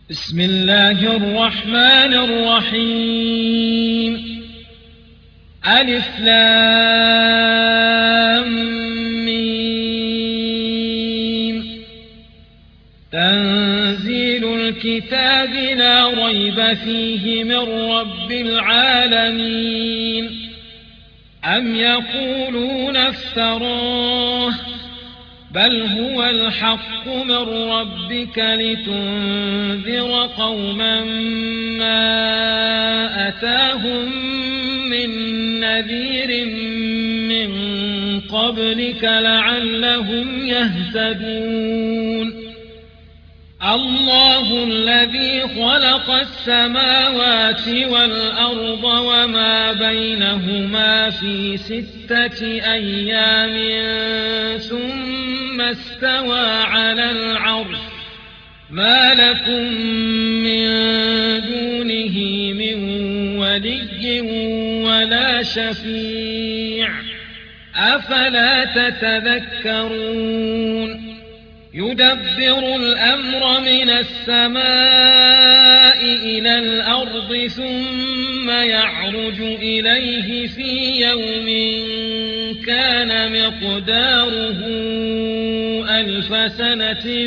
بسم الله الرحمن الرحيم. ألف لام ميم. تنزيل الكتاب لا ريب فيه من رب العالمين. أم يقولون افتراه بل هو الحق من ربك لتنذر قوما ما أتاهم من نذير من قبلك لعلهم يهتدون. الله الذي خلق السماوات والأرض وما بينهما في 6 أيام ثم استوى على العرش ما لكم من دونه من ولي ولا شفيع أفلا تتذكرون. يدبر الأمر من السماء إلى الأرض ثم يعرج إليه في يوم كان مقداره 1000 سنة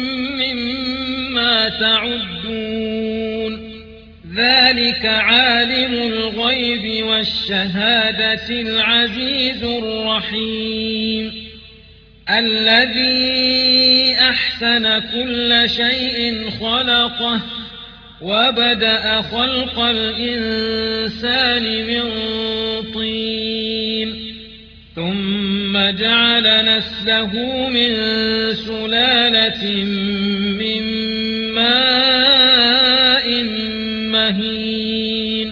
مما تعدون. ذلك عالم الغيب والشهادة العزيز الرحيم الذي أحسن كل شيء خلقه وبدأ خلق الإنسان من طين ثم جعل نسله من سلالة من ماء مهين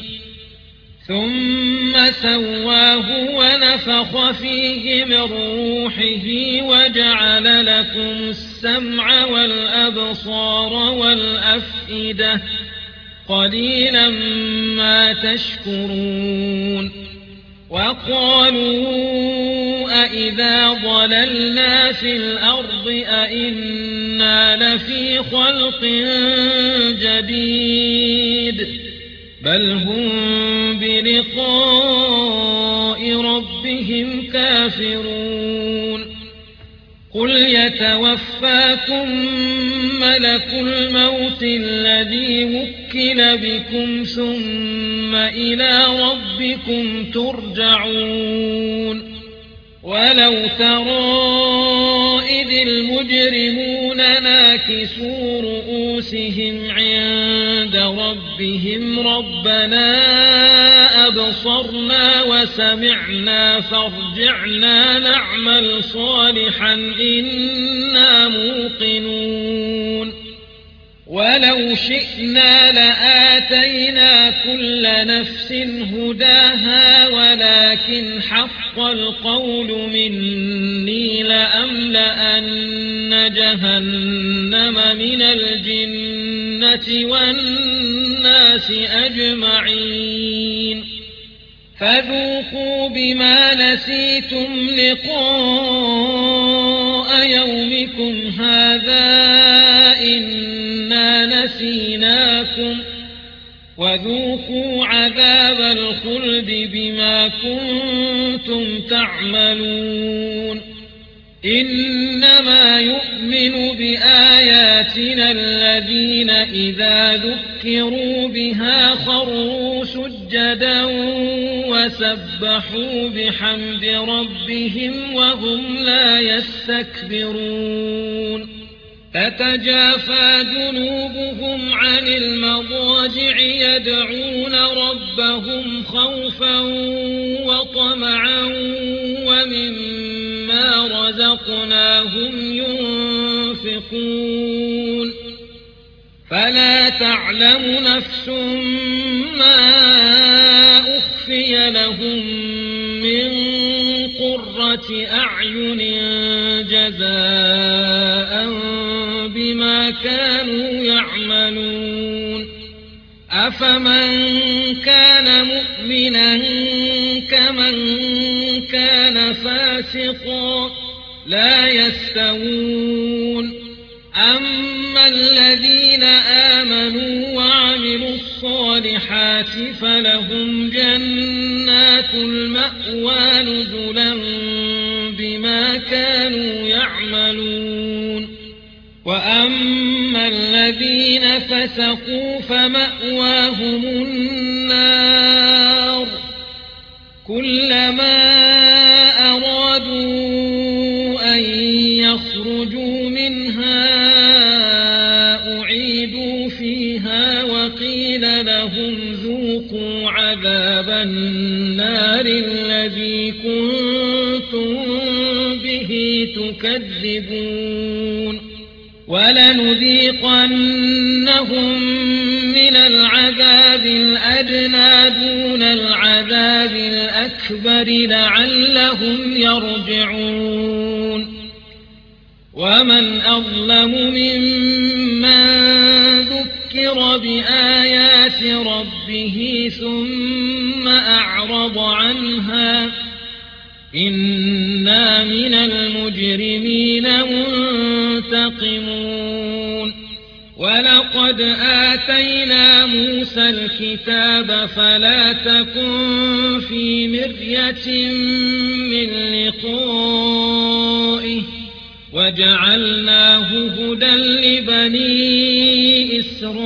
ثم سواه ونفخ فيه من روحه وجعل لكم السمع والأبصار والأفئدة قليلا ما تشكرون. وقالوا أإذا ضللنا في الأرض أإنا لفي خلق جديد بل هم بلقاء ربهم كافرون. قل يتوفاكم ملك الموت الذي وكل بكم ثم إلى ربكم ترجعون. ولو ترى إذ المجرمون ناكسوا رؤوسهم عند ربهم ربنا أبصرنا وسمعنا فارجعنا نعمل صالحا إنا موقنون. ولو شئنا لآتينا كل نفس هداها ولكن حق القول مني لأملأن جهنم من الجنة والناس أجمعين. فذوقوا بما نسيتم لقاء يومكم هذا إنا نسيناكم وذوقوا عذاب الخلد بما كنتم تعملون. إنما يؤمن بآياتنا الذين إذا ذكروا بها خروا سجدا وسبحوا بحمد ربهم وهم لا يستكبرون. تتجافى جنوبهم عن المضاجع يدعون ربهم خوفا وطمعا ومما رزقناهم ينفقون. فلا تعلم نفس ما أخفي لهم من قرة أعين جزاء بما كانوا يعملون. أفمن كان مؤمنا كمن كان فاسقا لا يستوون. أما الذين الذين آمنوا وعملوا الصالحات فلهم جنات المأوى نزلا بما كانوا يعملون وأما الذين فسقوا فمأواهم النار كلما أرادوا أن يخرجوا منها أعيدوا فيها وقيل لهم ذوقوا عذاب النار الذي كنتم به تكذبون ولنذيقنهم من العذاب الأدنى دون العذاب الأكبر لعلهم يرجعون ومن أظلم ممن ذكر بآيات ربه ثم أعرض عنها إنا من المجرمين منتقمون ولقد آتينا موسى الكتاب فلا تكن في مرية من لقائه وجعلناه هدى لبني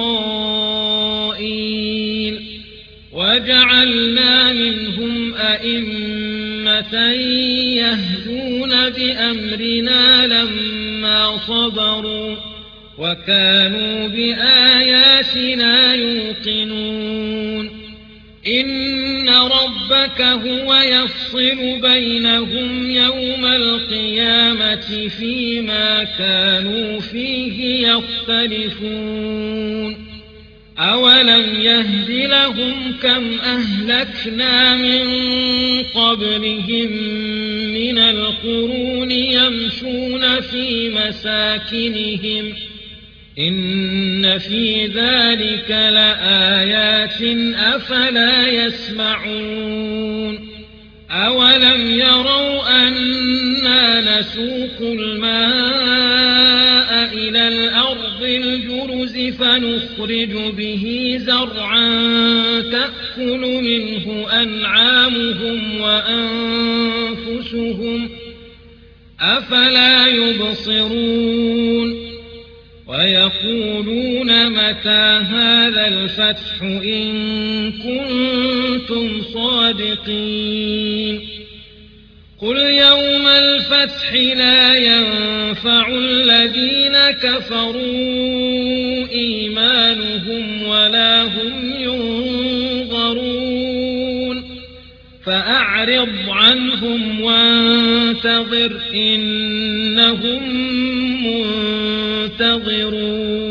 إسرائيل وجعلنا منهم أئمة يهدون بأمرنا لما صبروا وكانوا بآياتنا يوقنون إن ربك هو يفصل بينهم يوم القيامة فيما كانوا فيه يختلفون أولم يهد لهم كم أهلكنا من قبلهم من القرون يمشون في مساكنهم إن في ذلك لآيات أفلا يسمعون أولم يروا أنا نسوق الماء إلى الأرض الجرز فنخرج به زرعا تأكل منه أنعامهم وأنفسهم أفلا يبصرون ويقولون متى هذا الفتح إن كنتم صادقين قل يوم الفتح لا ينفع الذين كفروا إيمانهم ولا هم ينظرون فأعرض عنهم وانتظر إنهم منتظرون